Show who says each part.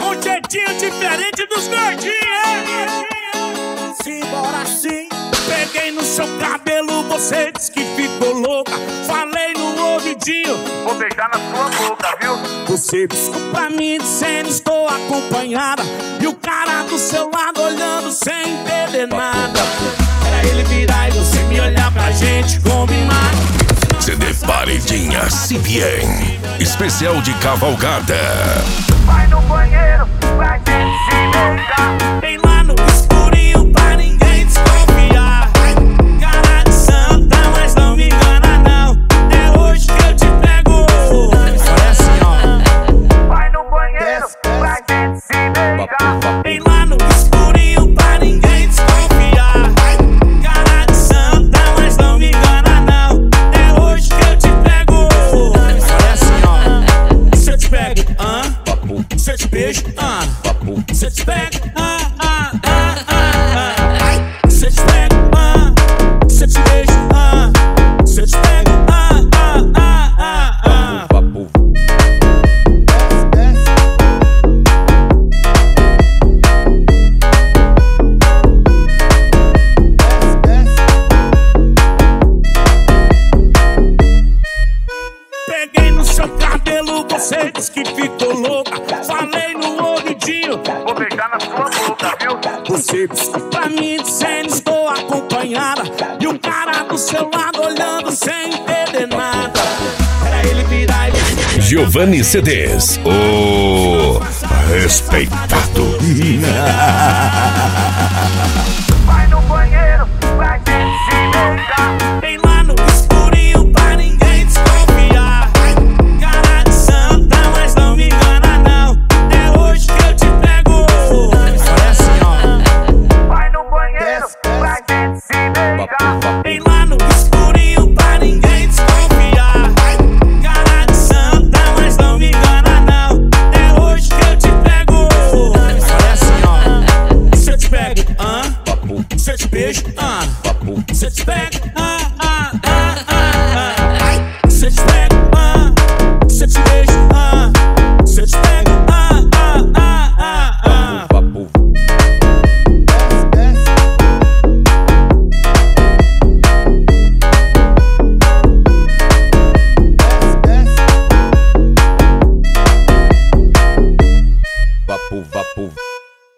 Speaker 1: Um jeitinho diferente dos gordinhos. Simbora assim. Peguei no seu cabelo, você disse que ficou louca. Falei no ouvidinho,
Speaker 2: vou beijar na sua boca, viu?
Speaker 1: você piscou pra mim dizendo estou acompanhada. E o cara do seu lado olhando sem entender nada. Era ele virar e você me olhar pra gente combinar.
Speaker 3: CD Paredinha CBN, especial de cavalgada.
Speaker 2: Vai no banheiro, vai ter que se beijar.
Speaker 1: Vem lá no escurinho pra ninguém desconfiar. Cara de santa, mas não me engana não. É hoje que eu te pego. Agora é assim, ó.
Speaker 2: Vai no banheiro, vai ter que se beijar.
Speaker 1: Vem lá no escurinho pra ninguém desconfiar. Cara de santa, mas não me engana não. É hoje que eu te pego. Agora é assim, ó. Se eu te pego, se eu te beijo, se eu te pego, se eu te pego, se eu te beijo, se eu te pego, peguei no seu cabelo, você disse que ficou louca. Falei no ouvidinho,
Speaker 2: vou beijar na sua boca, viu?
Speaker 1: você piscou pra mim dizendo estou acompanhada. E o cara do seu lado olhando sem entender nada. Era ele virar e
Speaker 3: Giovanni CDs, o respeitado.